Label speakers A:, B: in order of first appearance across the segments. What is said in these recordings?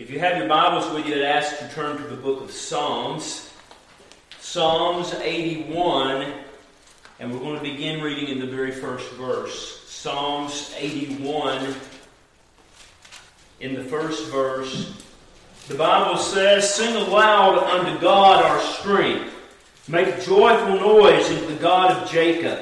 A: If you have your Bibles with you, I'd ask you to turn to the book of Psalms. Psalms 81, and we're going to begin reading in the very first verse. Psalms 81, in the first verse, the Bible says, "Sing aloud unto God our strength. Make a joyful noise unto the God of Jacob.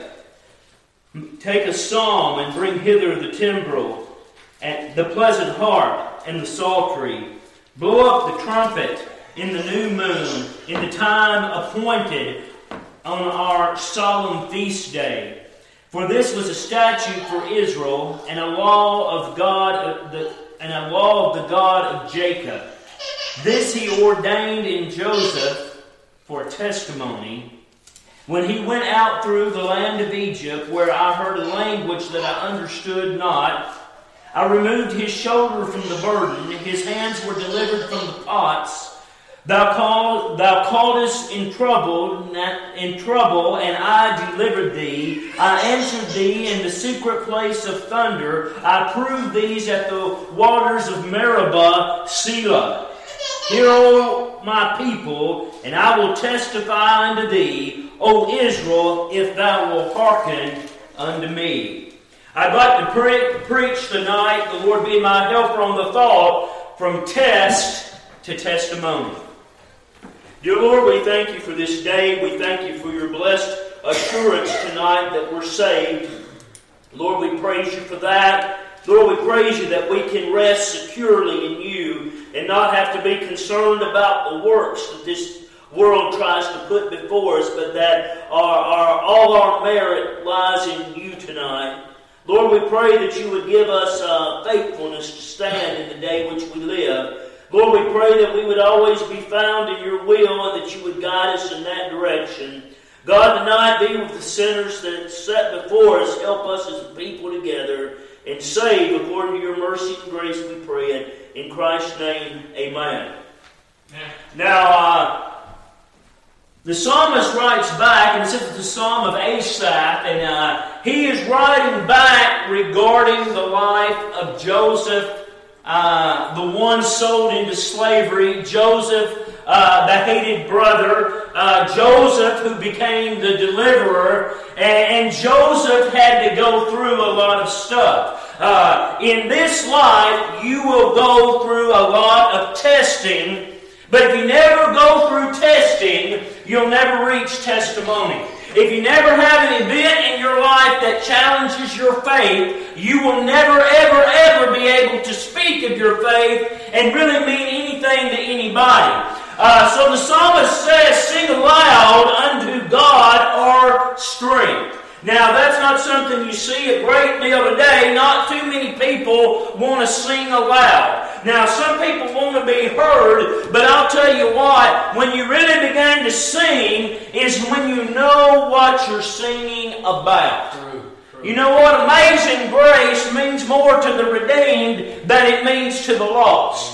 A: Take a psalm and bring hither the timbrel, and the pleasant harp, and the psaltery. Blow up the trumpet in the new moon, in the time appointed on our solemn feast day. For this was a statute for Israel, and a law of God, and a law of the God of Jacob. This he ordained in Joseph for a testimony, when he went out through the land of Egypt, where I heard a language that I understood not. I removed his shoulder from the burden, his hands were delivered from the pots. Thou calledest in trouble, and I delivered thee. I answered thee in the secret place of thunder. I proved these at the waters of Meribah, Selah. Hear, O my people, and I will testify unto thee, O Israel, if thou wilt hearken unto me." I'd like to preach tonight, the Lord be my helper on the thought, from test to testimony. Dear Lord, we thank you for this day. We thank you for your blessed assurance tonight that we're saved. Lord, we praise you for that. Lord, we praise you that we can rest securely in you and not have to be concerned about the works that this world tries to put before us, but that all our merit lies in you tonight. Lord, we pray that you would give us faithfulness to stand in the day which we live. Lord, we pray that we would always be found in your will and that you would guide us in that direction. God, tonight be with the sinners that are set before us. Help us as a people together and save according to your mercy and grace, we pray it. In Christ's name, amen. Now, the psalmist writes back, and it says it's the Psalm of Asaph, and he is writing back regarding the life of Joseph, the one sold into slavery, Joseph, the hated brother, Joseph who became the deliverer, and Joseph had to go through a lot of stuff. In this life, you will go through a lot of testing, but if you never go through testing, you'll never reach testimony. If you never have an event in your life that challenges your faith, you will never, ever, ever be able to speak of your faith and really mean anything to anybody. So the psalmist says, "Sing aloud unto God our strength." Now, that's not something you see a great deal today. Not too many people want to sing aloud. Now, some people want to be heard, but I'll tell you what, when you really begin to sing is when you know what you're singing about. True. You know what? Amazing grace means more to the redeemed than it means to the lost.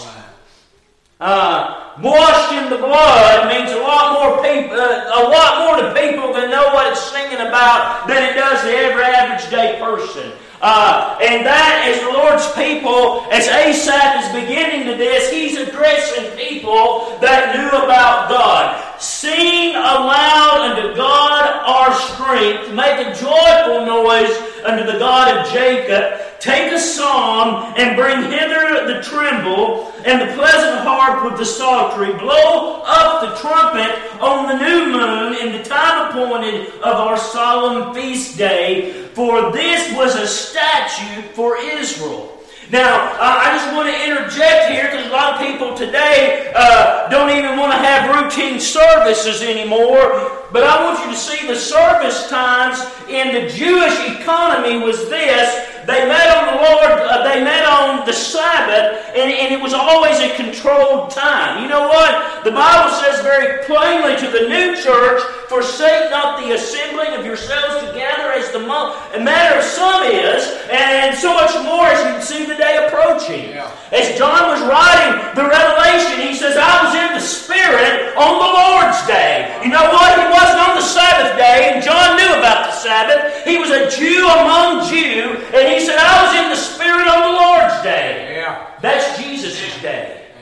A: Washed in the blood means a lot more to people that know what it's singing about than it does to every average day person. And that is the Lord's people. As Asaph is beginning to this, he's addressing people that knew about God. "Sing aloud unto God our strength. Make a joyful noise unto the God of Jacob. Take a psalm and bring hither the timbrel and the pleasant harp with the psaltery. Blow up the trumpet on the new moon in the time appointed of our solemn feast day. For this was a statute for Israel." Now, I just want to interject here because a lot of people today don't even want to have routine services anymore. But I want you to see the service times in the Jewish economy was this. They met on the Sabbath, and it was always a controlled time. You know what? The Bible says very plainly to the new church, "Forsake not the assembling of yourselves together as the manner of some is," and so much more as you can see the day approaching. Yeah. As John was writing the Revelation, he says, "I was in the Spirit on the Lord's day." You know what? He wasn't on the Sabbath day, and John knew about the Sabbath. He was a Jew among Jews, and he said, "I was in the Spirit on the Lord's day." Yeah. That's Jesus' day.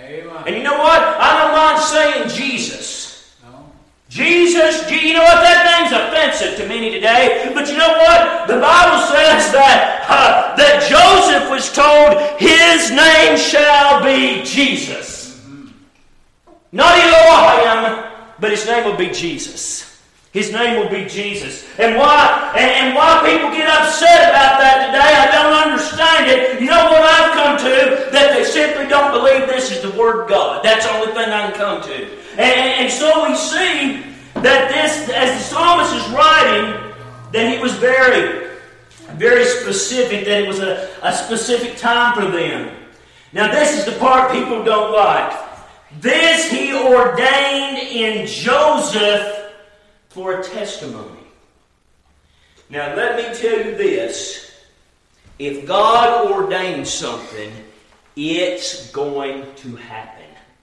B: Amen.
A: And you know what? I don't mind saying Jesus. No. Jesus, you know what? That name's offensive to many today. But you know what? The Bible says that Joseph was told his name shall be Jesus. Mm-hmm. Not Elohim, but his name will be Jesus. His name will be Jesus. And why people get upset about that today, I don't understand it. You know what I've come to? That they simply don't believe this is the Word of God. That's the only thing I can come to. And so we see that this, as the psalmist is writing, that he was very, very specific, that it was a specific time for them. Now this is the part people don't like. This he ordained in Joseph for a testimony. Now let me tell you this. If God ordains something, it's going to happen.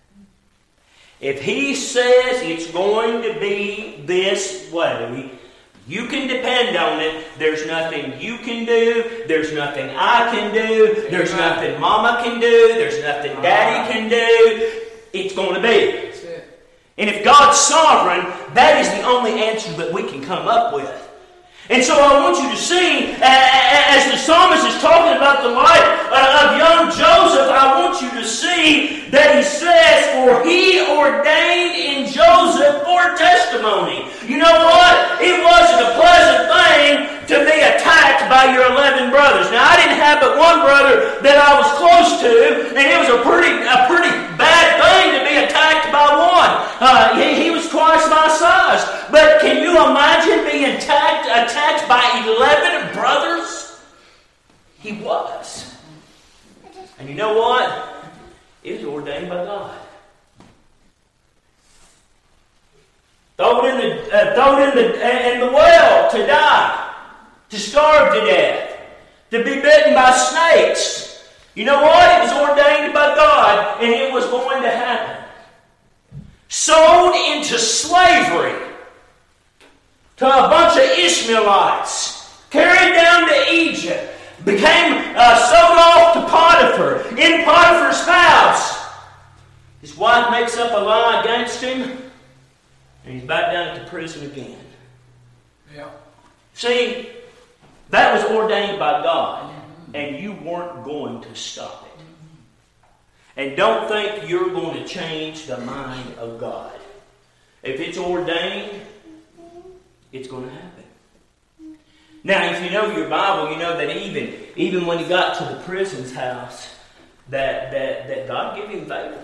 A: If He says it's going to be this way, you can depend on it. There's nothing you can do. There's nothing I can do. There's nothing Mama can do. There's nothing Daddy can do. It's going to be. And if God's sovereign, that is the only answer that we can come up with. And so I want you to see, as the psalmist is talking about the life of young Joseph, I want you to see that he says, for he ordained in Joseph for testimony. You know what? It wasn't a pleasant thing to be attacked by your 11 brothers. Now, I didn't have but one brother that I was close to, and it was a pretty bad thing to be attacked by one. He was twice my size. But can you imagine being attacked by 11 brothers? He was. And you know what? It was ordained by God. Thrown in the well to die, to starve to death, to be bitten by snakes. You know what? It was ordained by God, and it was going to happen. Sold into slavery to a bunch of Ishmaelites, carried down to Egypt, became sold off to Potiphar, in Potiphar's house. His wife makes up a lie against him, and he's back down at the prison again. Yeah. See, that was ordained by God, and you weren't going to stop it. And don't think you're going to change the mind of God. If it's ordained, it's going to happen. Now, if you know your Bible, you know that even when he got to the prison's house, that God gave him favor.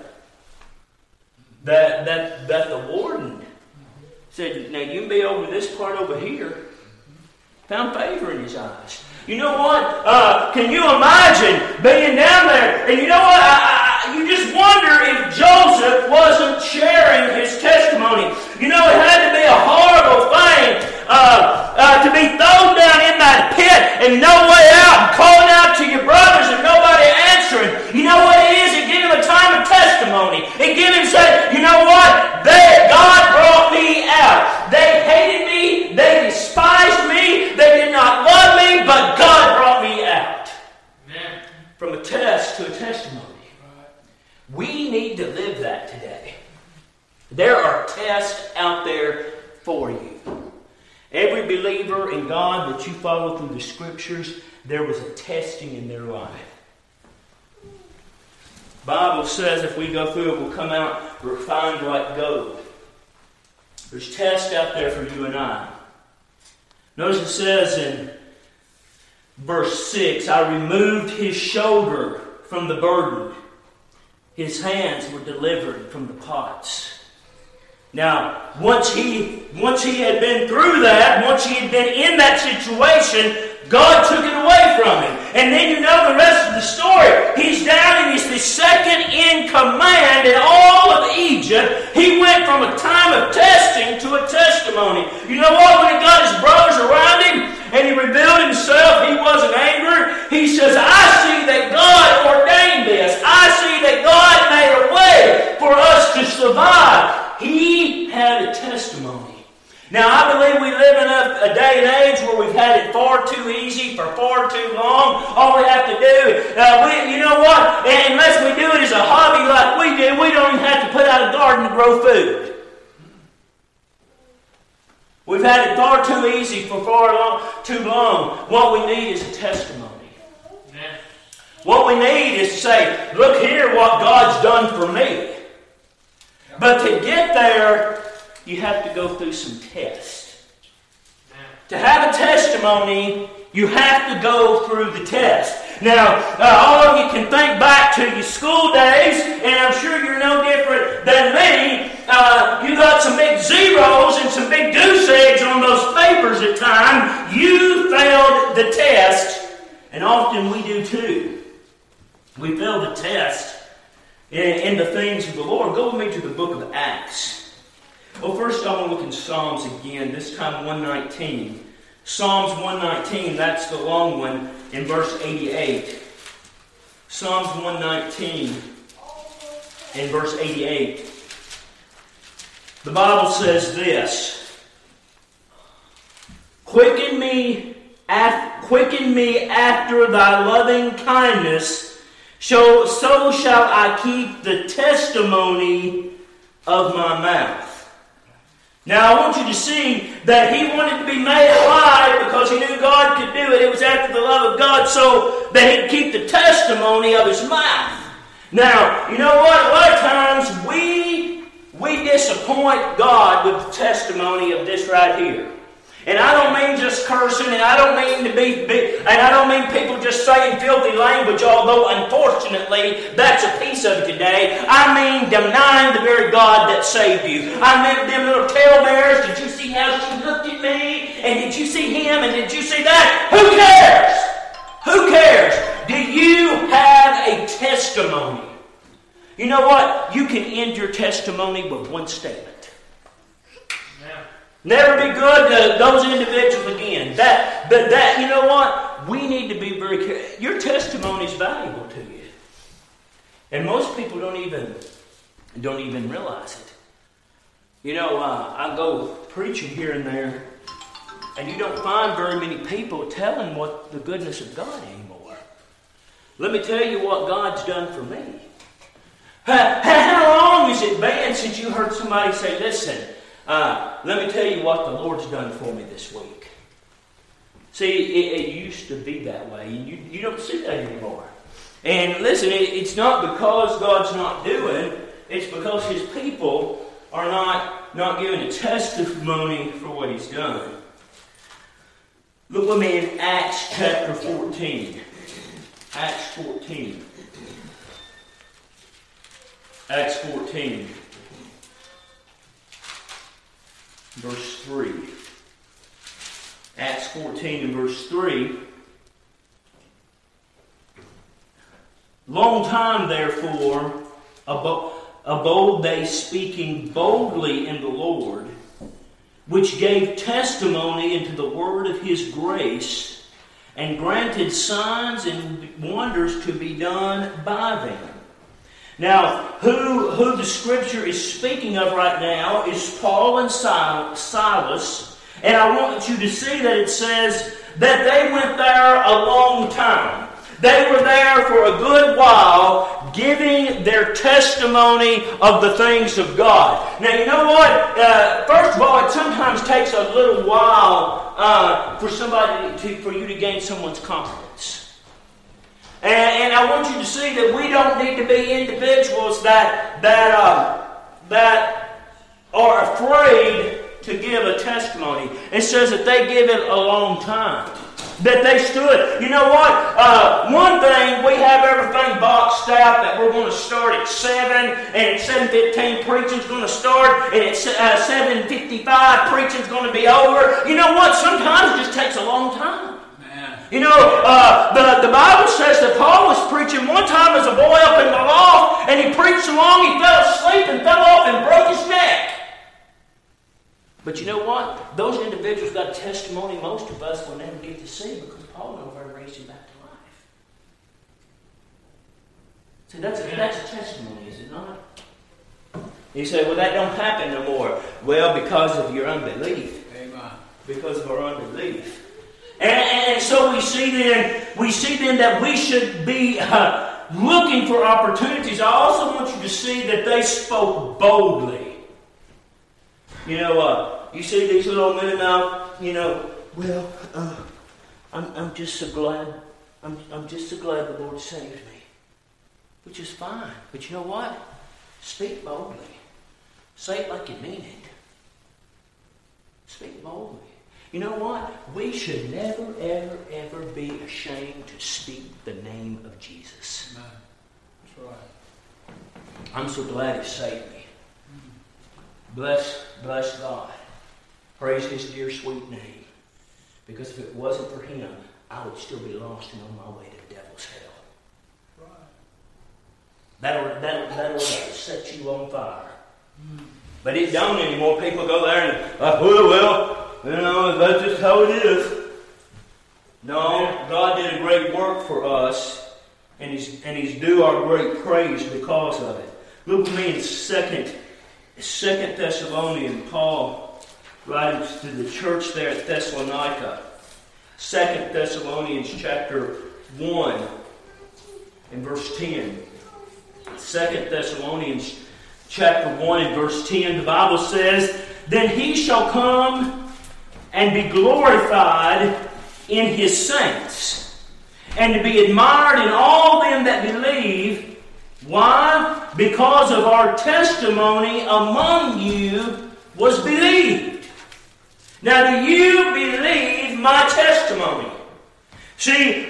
A: That the warden said, now you can be over this part over here. Found favor in his eyes. You know what? Can you imagine being down there? And you know what? You just wonder if Joseph wasn't sharing his testimony. You know, it had to be a horrible thing to be thrown down in that pit and no way out, and calling out to your brothers and nobody answering. You know what it is? It gave him a time of testimony. It gave him saying, you know what? God brought me out. They hated me. They despised me. They did not love me, but God brought me out. Amen. From a test to a testimony. We need to live that today. There are tests out there for you. Every believer in God that you follow through the Scriptures, there was a testing in their life. The Bible says if we go through it, we'll come out refined like gold. There's tests out there for you and I. Notice it says in verse 6, I removed his shoulder from the burden. His hands were delivered from the pots. Now, once he had been through that, once he had been in that situation, God took it away from him. And then you know the rest of the story. He's down and he's the second in command in all of Egypt. He went from a time of testing to a testimony. You know what? When he got his brothers around him and he revealed himself, he wasn't angry. He says, I see that God ordained this. I see that God made a way for us to survive. He had a testimony. Now, I believe we live in a day and age where we've had it far too easy for far too long. All we have to do, you know what? Unless we do it as a hobby like we do, grow food. We've had it far too easy for too long. What we need is a testimony. Amen. What we need is to say, look here what God's done for me. But to get there, you have to go through some tests. To have a testimony, you have to go through the test. Now, all of you can think back to your school days, and I'm sure you're no different than me. You got some big zeros and some big goose eggs on those papers at times. You failed the test, and often we do too. We fail the test in the things of the Lord. Go with me to the book of Acts. Well, first I want to look in Psalms again, this time 119. Psalms 119, that's the long one, in verse 88. Psalms 119, in verse 88. The Bible says this, Quicken me after thy loving kindness, so shall I keep the testimony of my mouth. Now, I want you to see that he wanted to be made alive because he knew God could do it. It was after the love of God, so that he'd keep the testimony of his mouth. Now, you know what? A lot of times we disappoint God with the testimony of this right here. And I don't mean just cursing, and I don't mean and I don't mean people just saying filthy language, although unfortunately that's a piece of it today. I mean denying the very God that saved you. I meant them little talebearers. Did you see how she looked at me? And did you see him? And did you see that? Who cares? Who cares? Do you have a testimony? You know what? You can end your testimony with one statement. Never be good to those individuals again. You know what? We need to be very careful. Your testimony is valuable to you. And most people don't even realize it. You know, I go preaching here and there, and you don't find very many people telling what the goodness of God anymore. Let me tell you what God's done for me. How long has it been since you heard somebody say, listen, let me tell you what the Lord's done for me this week. See, it used to be that way. You don't see that anymore. And listen, it's not because God's not doing. It's because His people are not giving a testimony for what He's done. Look with me in Acts chapter 14. Acts 14. Acts 14. Verse 3. Acts 14 and verse 3. Long time, therefore, abode they speaking boldly in the Lord, which gave testimony unto the word of His grace, and granted signs and wonders to be done by them. Now, who the Scripture is speaking of right now is Paul and Silas. And I want you to see that it says that they went there a long time. They were there for a good while giving their testimony of the things of God. Now, you know what? First of all, it sometimes takes a little while for you to gain someone's confidence. And I want you to see that we don't need to be individuals that are afraid to give a testimony. It says that they give it a long time. That they stood. You know what? One thing, we have everything boxed out that we're going to start at 7, and at 7:15 preaching's going to start, and at 7:55 preaching's going to be over. You know what? Sometimes it just takes a long time. You know, the Bible says that Paul was preaching one time as a boy up in the loft, and he preached so long he fell asleep and fell off and broke his neck. But you know what? Those individuals got a testimony most of us will never get to see because Paul never raised him back to life. See, that's a testimony, is it not? You say, well, that don't happen no more. Well, because of your unbelief. Amen. Because of our unbelief. And so we see then that we should be looking for opportunities, I also want you to see that they spoke boldly. You see these little men now, well, I'm just so glad. I'm just so glad the Lord saved me. Which is fine. But you know what? Speak boldly. Say it like you mean it. Speak boldly. You know what? We should never, ever, ever be ashamed to speak the name of Jesus.
B: Amen. That's right.
A: I'm so glad He saved me. Bless God. Praise His dear sweet name. Because if it wasn't for Him, I would still be lost and on my way to the devil's hell.
B: Right.
A: That'll set you on fire. But it don't anymore. People go there and, that's just how it is. No, God did a great work for us, and He's due our great praise because of it. Look with me in 2 Thessalonians, Paul writes to the church there at Thessalonica. 2 Thessalonians chapter 1 and verse 10. 2 Thessalonians chapter 1 and verse 10, the Bible says, "Then He shall come and be glorified in His saints, and to be admired in all them that believe." Why? Because of our testimony among you was believed. Now, do you believe my testimony? See,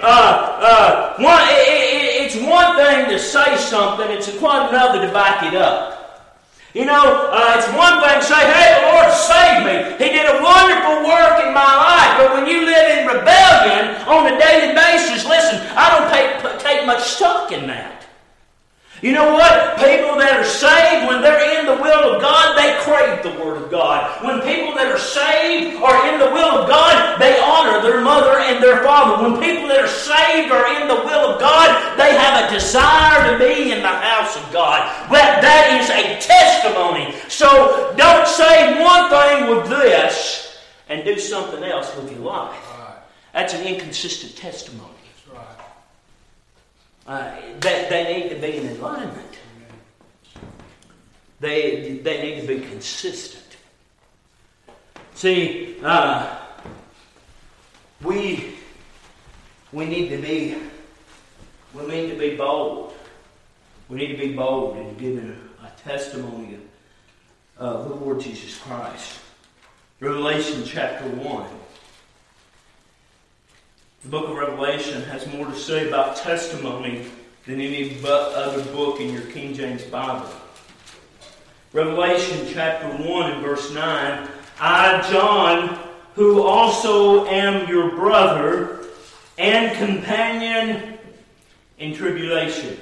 A: it's one thing to say something, it's quite another to back it up. It's one thing to say, hey, the Lord saved me. He did a wonderful work in my life. But when you live in rebellion on a daily basis, listen, I don't take much stock in that. You know what? People that are saved, when they're in the will of God, they crave the Word of God. When people that are saved are in the will of God, they honor their mother and their father. When people that are saved are in the will of God, they have a desire to be in the house of God. That is a testimony. So don't say one thing with this and do something else with your life.
B: Right.
A: That's an inconsistent testimony.
B: That's right.
A: They need to be in alignment. They need to be consistent. See, we need to be bold. We need to be bold in giving a testimony of the Lord Jesus Christ. Revelation chapter 1. The book of Revelation has more to say about testimony than any other book in your King James Bible. Revelation chapter 1 and verse 9. "I, John, who also am your brother and companion in tribulation."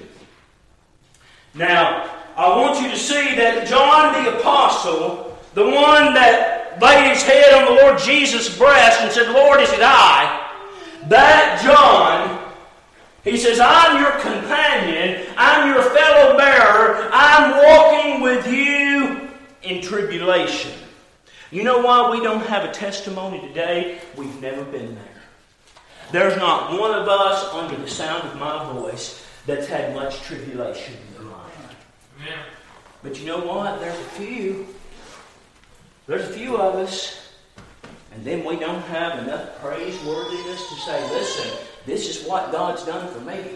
A: Now, I want you to see that John the Apostle, the one that laid his head on the Lord Jesus' breast and said, "Lord, is it I?" That John, he says, "I'm your companion, I'm your fellow bearer, I'm walking with you in tribulation." You know why we don't have a testimony today? We've never been there. There's not one of us under the sound of my voice that's had much tribulation in their life.
B: Amen.
A: But you know what? There's a few. There's a few of us. And then we don't have enough praiseworthiness to say, listen, this is what God's done for me.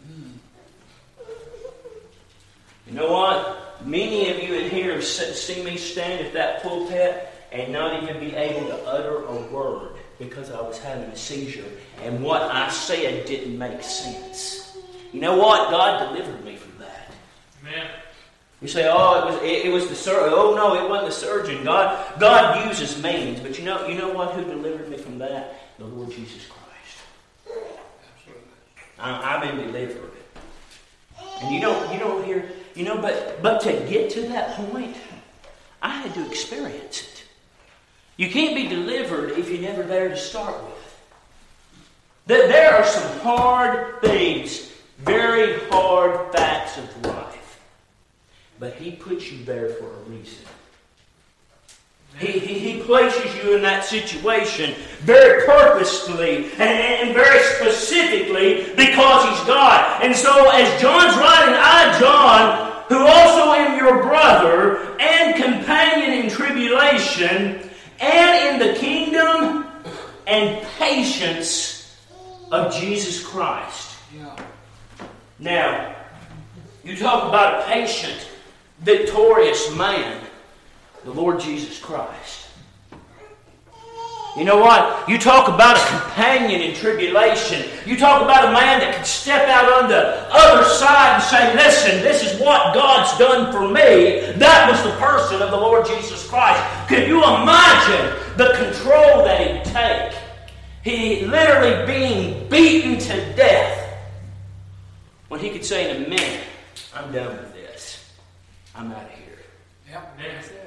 A: You know what? Many of you in here have seen me stand at that pulpit and not even be able to utter a word because I was having a seizure. And what I said didn't make sense. You know what? God delivered me from that.
B: Amen.
A: You say, "Oh, it was the surgeon." Oh no, it wasn't the surgeon. God uses means, but you know what? Who delivered me from that? The Lord Jesus Christ.
B: Absolutely.
A: I've been delivered, and you don't hear. But to get to that point, I had to experience it. You can't be delivered if you're never there to start with. There are some hard things, very hard facts of life. But He put you there for a reason. He places you in that situation very purposefully and very specifically because He's God. And so as John's writing, I, John, who also am your brother and companion in tribulation and in the kingdom and patience of Jesus Christ.
B: Yeah.
A: Now, you talk about a patient, victorious man, the Lord Jesus Christ. You know what? You talk about a companion in tribulation. You talk about a man that can step out on the other side and say, listen, this is what God's done for me. That was the person of the Lord Jesus Christ. Could you imagine the control that He'd take? He literally being beaten to death when He could say in a minute, I'm done with this. I'm out of here.
B: Yep, that's it.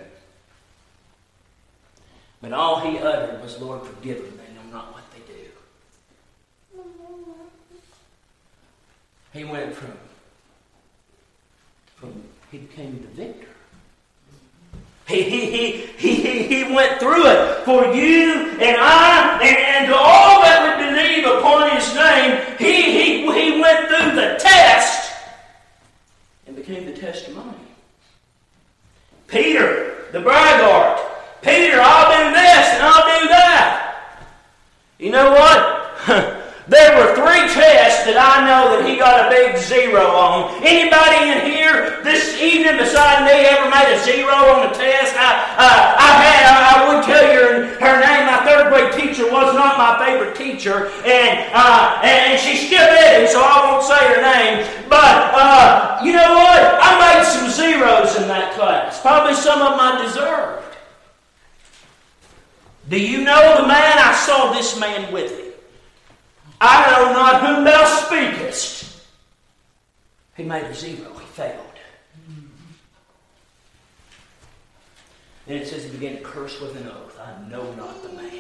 A: But all He uttered was, Lord, forgive them. They know not what they do. He went from he became the victor. He went through it for you and I and to all that would believe upon His name. He went through the test and became the testimony. Peter, the braggart. Peter, I'll do this and I'll do that. You know what? There were 3 tests that I know that he got a big 0 on. Anybody in here this evening beside me ever made a 0 on a test? I would tell you her name. My 3rd grade teacher was not my favorite teacher, and she still is, so I won't say her name. But you know what? I made some 0s in that class. Probably some of them I deserved. Do you know the man? I saw this man with him. I know not whom thou speakest. He made a 0. He failed. Then it says he began to curse with an oath. I know not the man.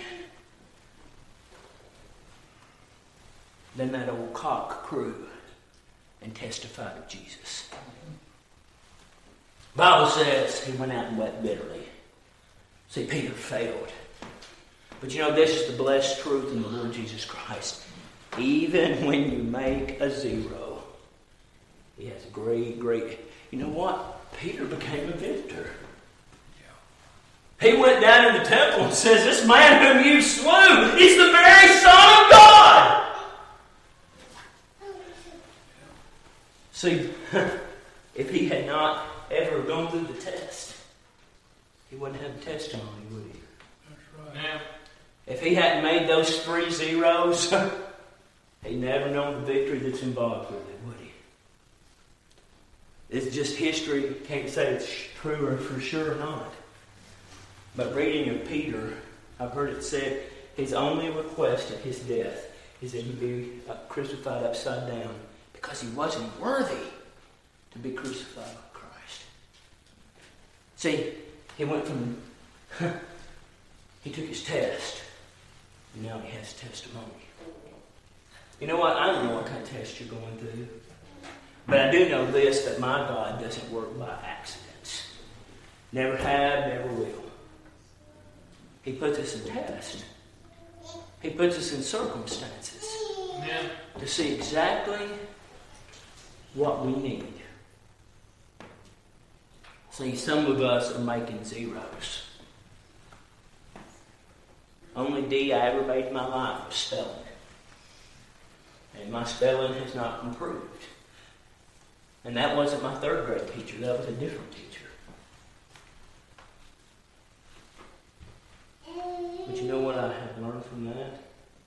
A: Then that old cock crew and testified of Jesus. The Bible says he went out and wept bitterly. See, Peter failed. But you know, this is the blessed truth in the Lord Jesus Christ. Even when you make a 0, He has a great... You know what? Peter became a victor. He went down in the temple and says, this man whom you slew is the very Son of God. See, if he had not ever gone through the test, he wouldn't have the testimony, would he?
B: That's right. Yeah.
A: If he hadn't made those 3 zeros, he'd never known the victory that's involved with it, would he? It's just history. Can't say it's true or for sure or not. But reading of Peter, I've heard it said his only request at his death is that he be crucified upside down because he wasn't worthy to be crucified with Christ. See, he went from... he took his test, and now he has testimony. You know what? I don't know what kind of test you're going through. But I do know this, that my God doesn't work by accidents. Never have, never will. He puts us in test. He puts us in circumstances to see exactly what we need. See, some of us are making 0s. Only D I ever made in my life was spelling. And my spelling has not improved. And that wasn't my 3rd grade teacher. That was a different teacher. But you know what I have learned from that?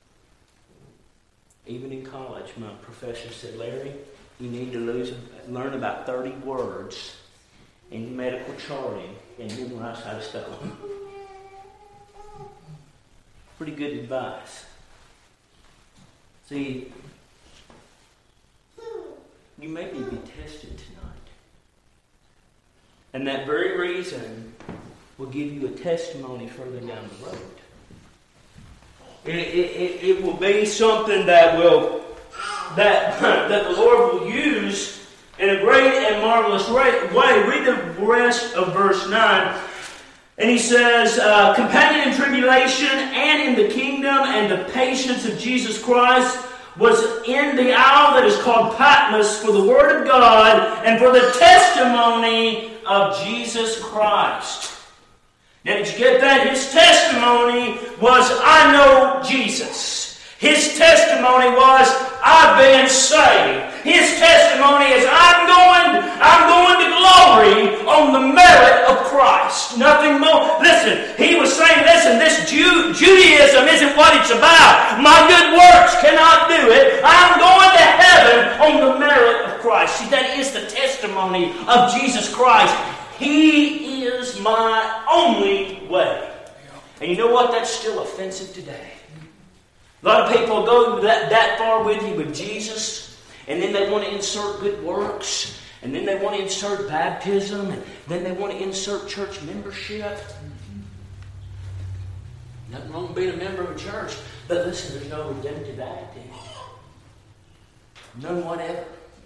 A: Even in college, my professor said, Larry, you need to learn about 30 words in medical charting and memorize how to spell them. Pretty good advice. See, you may be tested tonight. And that very reason will give you a testimony further down the road. It will be something that the Lord will use in a great and marvelous way. Read the rest of verse 9. And he says, companion in tribulation and in the kingdom and the patience of Jesus Christ was in the isle that is called Patmos for the word of God and for the testimony of Jesus Christ. Now, did you get that? His testimony was, I know Jesus. His testimony was, I've been saved. His testimony is, I'm going to glory on the merit of Christ. Nothing more. Listen, he was saying, listen, this Judaism isn't what it's about. My good works cannot do it. I'm going to heaven on the merit of Christ. See, that is the testimony of Jesus Christ. He is my only way. And you know what? That's still offensive today. A lot of people go that far with you with Jesus, and then they want to insert good works, and then they want to insert baptism, and then they want to insert church membership. Nothing wrong with being a member of a church, but listen, there's no redemptive act in it. None whatever.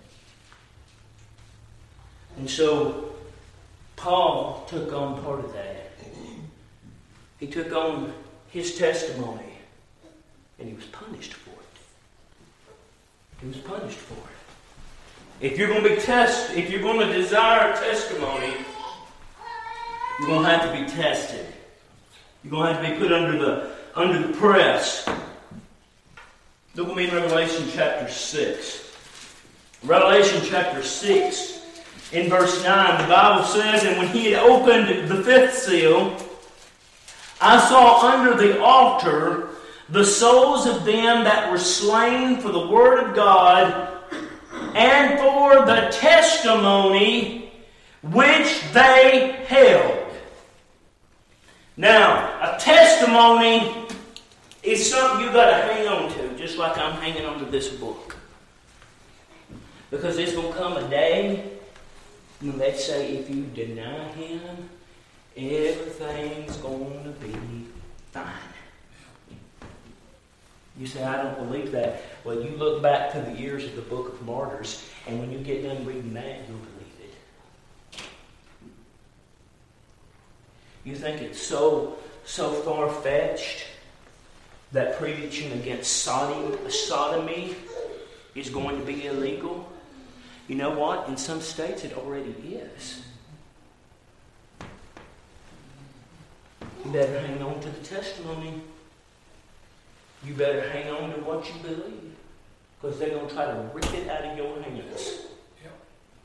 A: And so, Paul took on part of that. He took on his testimony. And he was punished for it. He was punished for it. If you're going to be if you're going to desire testimony, you're going to have to be tested. You're going to have to be put under the press. Look with me in Revelation chapter 6. Revelation chapter 6, in verse 9, the Bible says, and when he had opened the fifth seal, I saw under the altar the souls of them that were slain for the word of God and for the testimony which they held. Now, a testimony is something you've got to hang on to, just like I'm hanging on to this book. Because there's going to come a day when they say if you deny Him, everything's going to be fine. You say, I don't believe that. Well, you look back to the years of the Book of Martyrs, and when you get done reading that, you'll believe it. You think it's so far-fetched that preaching against sodomy is going to be illegal? You know what? In some states, it already is. You better hang on to the testimony. You better hang on to what you believe, because they're going to try to rip it out of your hands. Yep.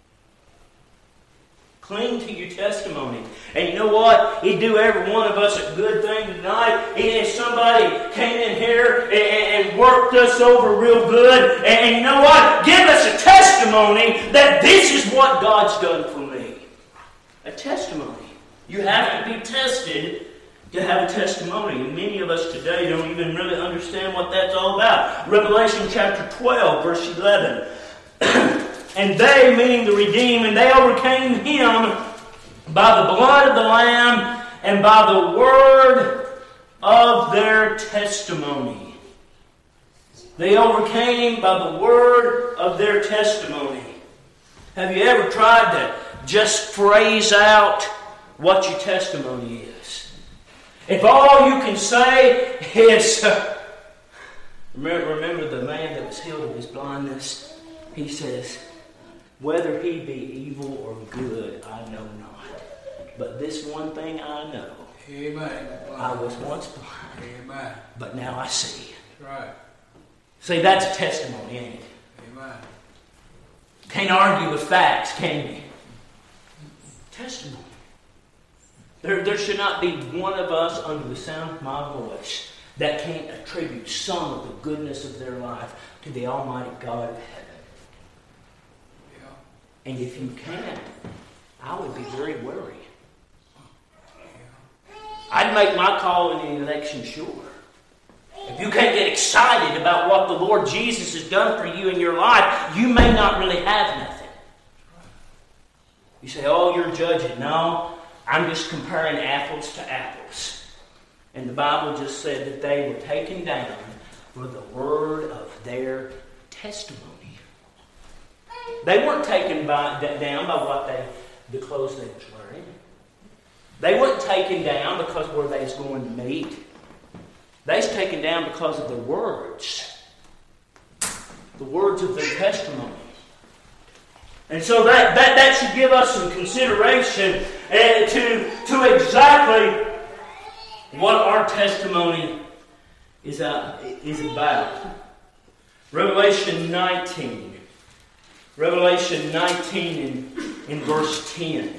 A: Cling to your testimony. And you know what? He'd do every one of us a good thing tonight. If somebody came in here and worked us over real good, and you know what? Give us a testimony that this is what God's done for me. A testimony. You have to be tested to have a testimony. And many of us today don't even really understand what that's all about. Revelation chapter 12, verse 11. And they, meaning the redeemed, and they overcame him by the blood of the Lamb and by the word of their testimony. They overcame by the word of their testimony. Have you ever tried to just phrase out what your testimony is? If all you can say is, remember the man that was healed of his blindness? He says, whether he be evil or good, I know not. But this one thing I know.
B: Amen.
A: I was once blind.
B: Amen.
A: But now I see.
B: That's right.
A: See, that's a testimony, ain't it?
B: Amen.
A: Can't argue with facts, can you? Testimony. There should not be one of us under the sound of my voice that can't attribute some of the goodness of their life to the Almighty God of heaven. Yeah. And if you can't, I would be very worried. I'd make my call in the election sure. If you can't get excited about what the Lord Jesus has done for you in your life, you may not really have nothing. You say, oh, you're judging. No. I'm just comparing apples to apples. And the Bible just said that they were taken down for the word of their testimony. They weren't taken down by the clothes they were wearing. They weren't taken down because where they was going to meet. They was taken down because of the words. The words of their testimony. And so that should give us some consideration to exactly what our testimony is about. Revelation 19. Revelation 19 in verse 10.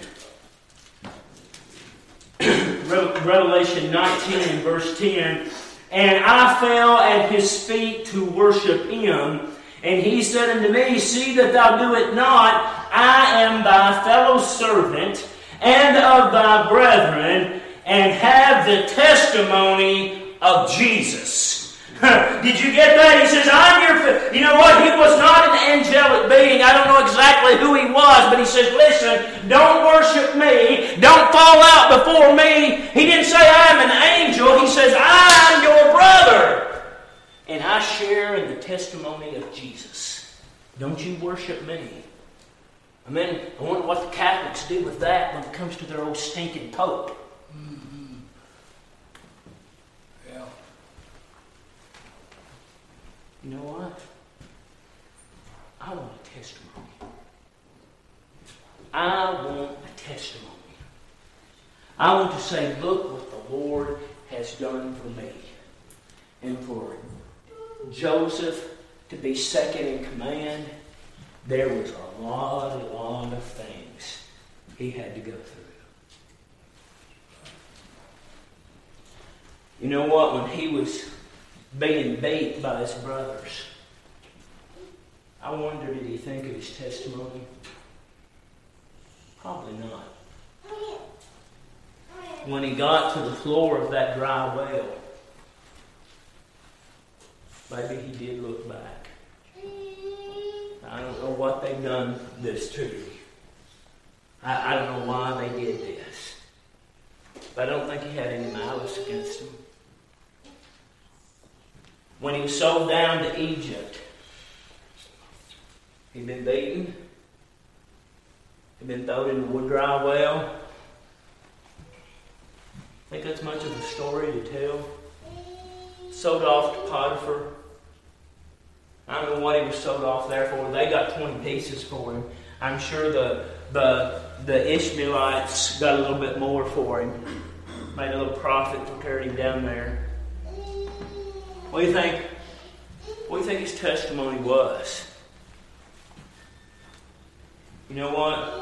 A: Revelation 19 in verse 10. And I fell at his feet to worship him. And he said unto me, See that thou do it not. I am thy fellow servant and of thy brethren, and have the testimony of Jesus. Did you get that? He says, I'm your... You know what? He was not an angelic being. I don't know exactly who he was, but he says, listen, don't worship me. Don't fall out before me. He didn't say, I'm an angel. He says, I'm your brother. And I share in the testimony of Jesus. Don't you worship me. I mean, I wonder what the Catholics do with that when it comes to their old stinking Pope.
B: Mm-hmm. Yeah.
A: You know what? I want a testimony. I want a testimony. I want to say, look what the Lord has done for me. And for Joseph to be second in command, there was a lot of things he had to go through. You know what? When he was being beat by his brothers, I wonder, did he think of his testimony? Probably not. When he got to the floor of that dry well, maybe he did look back. I don't know what they've done this to me. I don't know why they did this. But I don't think he had any malice against them. When he was sold down to Egypt, he'd been beaten. He'd been thrown in the dry well. I think that's much of a story to tell. Sold off to Potiphar. I don't know what he was sold off there for. They got 20 pieces for him. I'm sure the Ishmaelites got a little bit more for him. Made a little profit for carrying him down there. What do you think? What do you think his testimony was? You know what?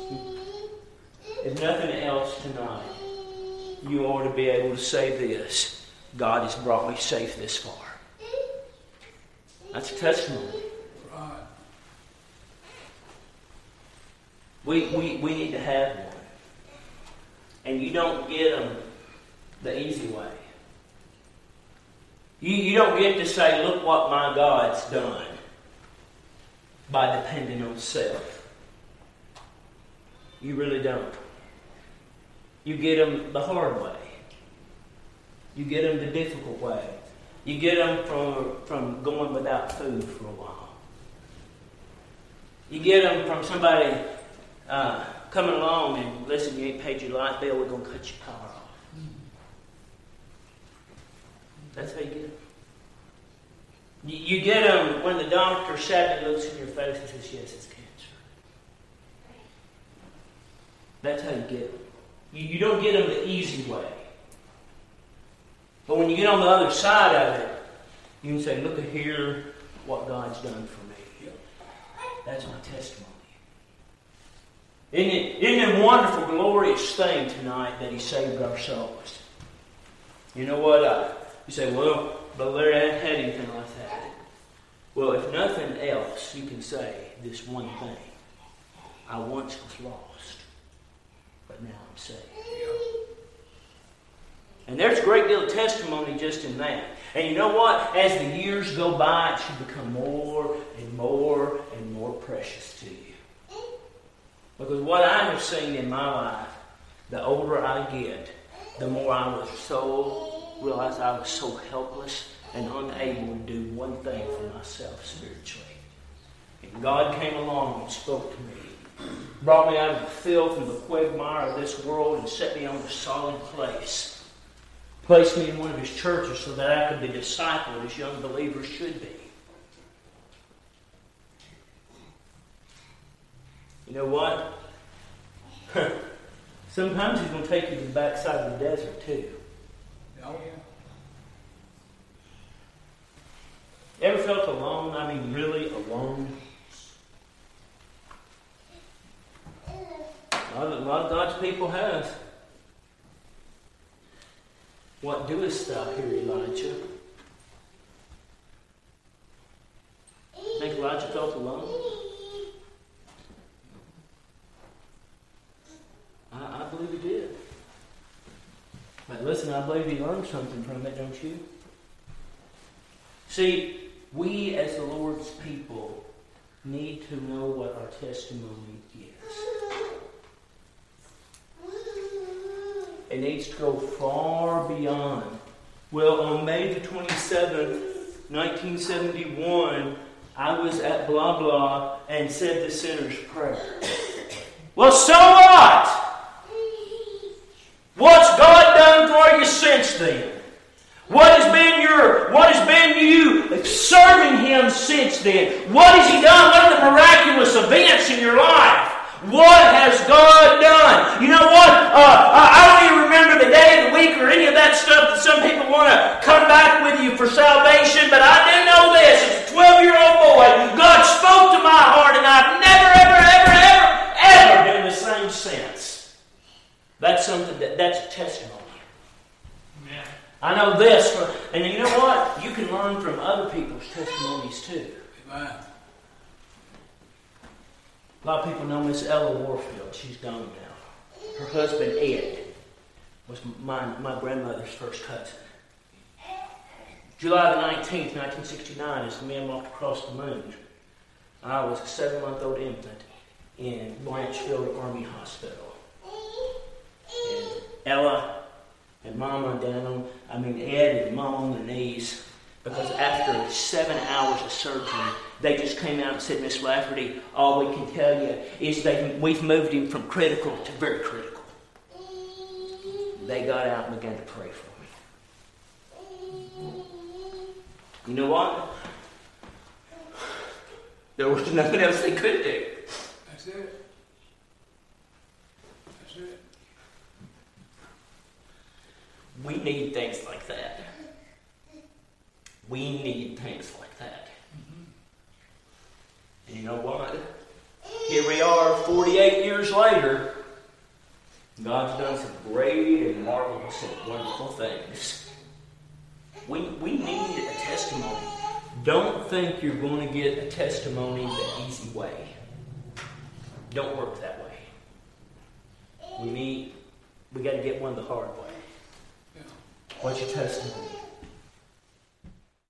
A: If nothing else tonight, you ought to be able to say this: God has brought me safe this far. That's a testimony.
B: Right.
A: We need to have one. And you don't get them the easy way. You don't get to say, look what my God's done, by depending on self. You really don't. You get them the hard way. You get them the difficult way. You get them from going without food for a while. You get them from somebody coming along and, listen, you ain't paid your light bill, we're going to cut your power off. That's how you get them. You get them when the doctor sadly looks in your face and says, yes, it's cancer. That's how you get them. You don't get them the easy way. But when you get on the other side of it, you can say, look at here what God's done for me. That's my testimony. Isn't it a wonderful, glorious thing tonight that He saved our souls? You know what? You say, well, but Larry, I haven't had anything like that. Well, if nothing else, you can say this one thing. I once was lost, but now I'm saved. And there's a great deal of testimony just in that. And you know what? As the years go by, it should become more and more and more precious to you. Because what I have seen in my life, the older I get, the more I realized I was so helpless and unable to do one thing for myself spiritually. And God came along and spoke to me Brought me out of the filth and the quagmire of this world and set me on a solid place. Placed me in one of His churches so that I could be discipled as young believers should be. You know what? Sometimes He's going to take you to the backside of the desert too.
B: Oh, yeah.
A: Ever felt alone? I mean, really alone? A lot of God's people have. What doest thou here, Elijah? Think Elijah felt alone? I believe he did. But listen, I believe he learned something from it, don't you? See, we as the Lord's people need to know what our testimony is. It needs to go far beyond. Well, on May the 27th, 1971, I was at blah blah and said the sinner's prayer. Well, so what? What's God done for you since then? What has been you serving Him since then? What has He done? What are the miraculous events in your life? What has God done? You know what? I don't even remember the day of the week or any of that stuff that some people want to come back with you for salvation, but I do know this. As a 12-year-old boy, God spoke to my heart, and I've never, ever been the same since. That's that's a testimony.
B: Yeah.
A: I know this, and you know what? You can learn from other people's testimonies too.
B: Amen.
A: A lot of people know Miss Ella Warfield. She's gone now. Her husband, Ed, was my grandmother's first cousin. July the 19th, 1969, as the men walked across the moon, I was a 7-month-old infant in Blanchfield Army Hospital. And Ella and Mama Ed and Mom on their knees, because after 7 hours of surgery, they just came out and said, Miss Lafferty, all we can tell you is we've moved him from critical to very critical. They got out and began to pray for me. You know what? There was nothing else they could do.
B: That's it. That's it.
A: We need things like that. We need things like that. And you know what? Here we are 48 years later. God's done some great and marvelous and wonderful things. We need a testimony. Don't think you're going to get a testimony the easy way. Don't work that way. We got to get one the hard way.
B: Yeah.
A: What's your testimony?